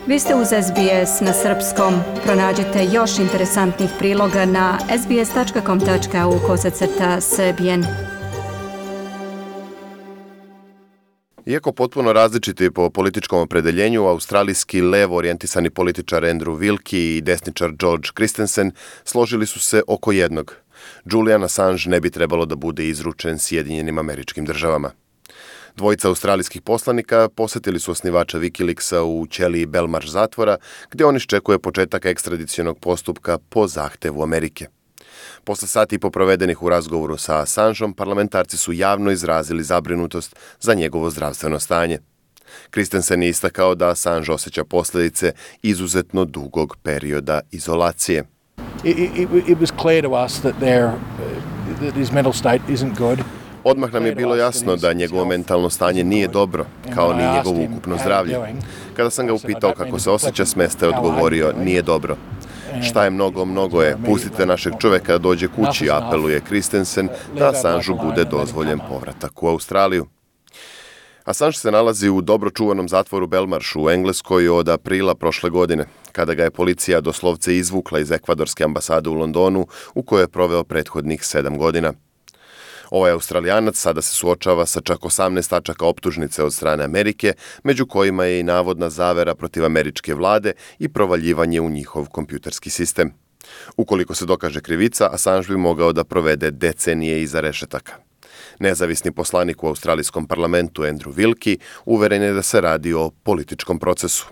Vi ste uz SBS na srpskom. Pronađite još interesantnih priloga na sbs.com.au/srbijen. Iako potpuno različiti po političkom opredeljenju, australijski levo orijentisani političar Andrew Wilkie i desničar George Christensen složili su se oko jednog. Julian Assange ne bi trebalo da bude izručen Sjedinjenim Američkim Državama. Dvojica australijskih poslanika posjetili su osnivača Wikileaksa u ćeliji Belmarsh zatvora, gdje on iščekuje početak ekstradicionog postupka po zahtevu Amerike. Posle sati i po provedenih u razgovoru sa Assangeom, parlamentarci su javno izrazili zabrinutost za njegovo zdravstveno stanje. Christensen je istakao da Assange osjeća posljedice izuzetno dugog perioda izolacije. It was clear to us that his mental state isn't good. Odmah nam je bilo jasno da njegovo mentalno stanje nije dobro, kao ni njegovo ukupno zdravlje. Kada sam ga upitao kako se osjeća, s mesta je odgovorio, nije dobro. Šta je mnogo je, pustite našeg čovjeka da dođe kući, apeluje Christensen da Assangeu bude dozvoljen povratak u Australiju. Assange se nalazi u dobro čuvanom zatvoru Belmarsh u Engleskoj od aprila prošle godine, kada ga je policija doslovce izvukla iz ekvadorske ambasade u Londonu, u kojoj je proveo prethodnih 7 godina. Ovaj Australijanac sada se suočava sa čak 18 tačaka optužnice od strane Amerike, među kojima je i navodna zavera protiv američke vlade i provaljivanje u njihov kompjuterski sistem. Ukoliko se dokaže krivica, Assange bi mogao da provede decenije iza rešetaka. Nezavisni poslanik u australijskom parlamentu Andrew Wilkie uveren je da se radi o političkom procesu.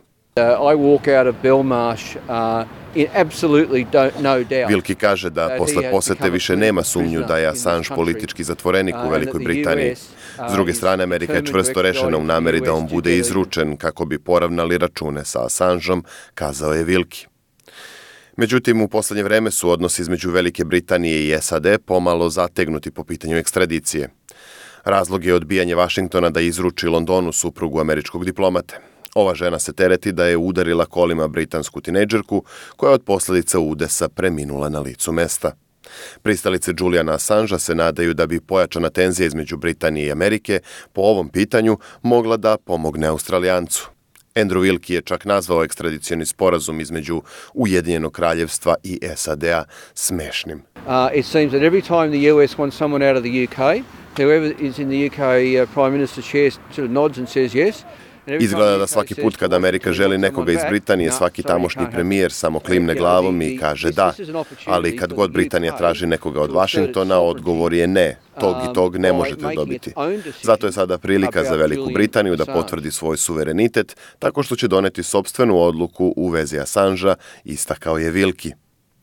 Wilkie kaže da posle posete više nema sumnju da je Assange politički zatvorenik u Velikoj Britaniji. S druge strane, Amerika je čvrsto rešena u nameri da on bude izručen kako bi poravnali račune sa Assangeom, kazao je Wilkie. Međutim, u poslednje vreme su odnosi između Velike Britanije i SAD pomalo zategnuti po pitanju ekstradicije. Razlog je odbijanje Vašingtona da izruči Londonu suprugu američkog diplomate. Ova žena se tereti da je udarila kolima britansku tinejdžerku koja je od posljedica udesa preminula na licu mesta. Pristalice Juliana Assangea se nadaju da bi pojačana tenzija između Britanije i Amerike po ovom pitanju mogla da pomogne Australijancu. Andrew Wilkie je čak nazvao ekstradicioni sporazum između Ujedinjenog kraljevstva i SAD-a smešnim. It seems that every time the US wants someone out of the UK, whoever is in the UK prime minister chair sort of nods and says yes. Izgleda da svaki put kada Amerika želi nekoga iz Britanije, svaki tamošnji premijer samo klimne glavom i kaže da, ali kad god Britanija traži nekoga od Vašingtona, odgovor je ne, tog i tog ne možete dobiti. Zato je sada prilika za Veliku Britaniju da potvrdi svoj suverenitet tako što će doneti sopstvenu odluku u vezi Assangea, istakao je Wilkie.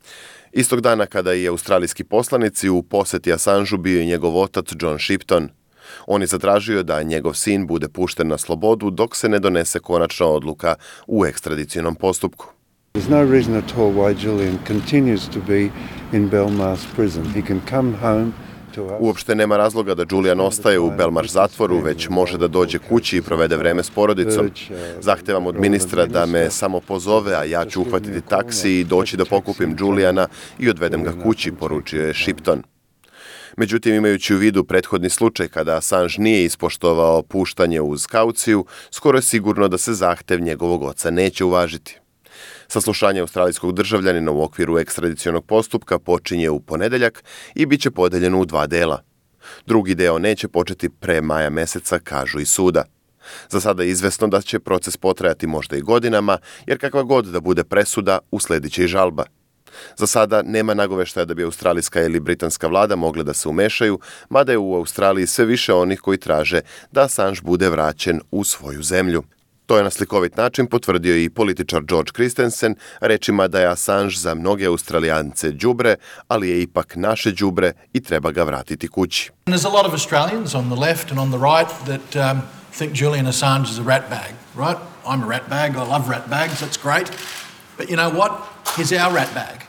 Istog dana kada i australijski poslanici u poseti Assangeu bio i njegov otac John Shipton. On je zatražio da njegov sin bude pušten na slobodu dok se ne donese konačna odluka u ekstradicionom postupku. There's no reason at all why Julian continues to be in Belmarsh prison. He can come home to us. Uopšte nema razloga da Julian ostaje u Belmarsh zatvoru, već može da dođe kući i provede vreme s porodicom. Zahtevam od ministra da me samo pozove, a ja ću uhvatiti taksi i doći da pokupim Juliana i odvedem ga kući, poručio je Shipton. Međutim, imajući u vidu prethodni slučaj kada Assange nije ispoštovao puštanje uz kauciju, skoro je sigurno da se zahtev njegovog oca neće uvažiti. Saslušanje australijskog državljanina u okviru ekstradicionog postupka počinje u ponedeljak i bit će podeljeno u 2 dela. Drugi deo neće početi pre maja meseca, kažu iz suda. Za sada je izvesno da će proces potrajati možda i godinama, jer kakva god da bude presuda, usledit će i žalba. Za sada nema nagoveštaja da bi australijska ili britanska vlada mogle da se umešaju, mada je u Australiji sve više onih koji traže da Assange bude vraćen u svoju zemlju. To je na slikovit način potvrdio i političar George Christensen, rečima da je Assange za mnoge Australijance đubre, ali je ipak naše đubre i treba ga vratiti kući. There's a lot of Australians on the left and on the right that think Julian Assange is a rat bag, right? I'm a rat bag, I love rat bags, that's great. But you know what? He's our rat bag.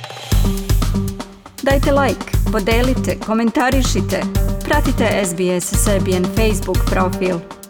Dajte like, podelite, komentarišite. Pratite SBS Serbian Facebook profil.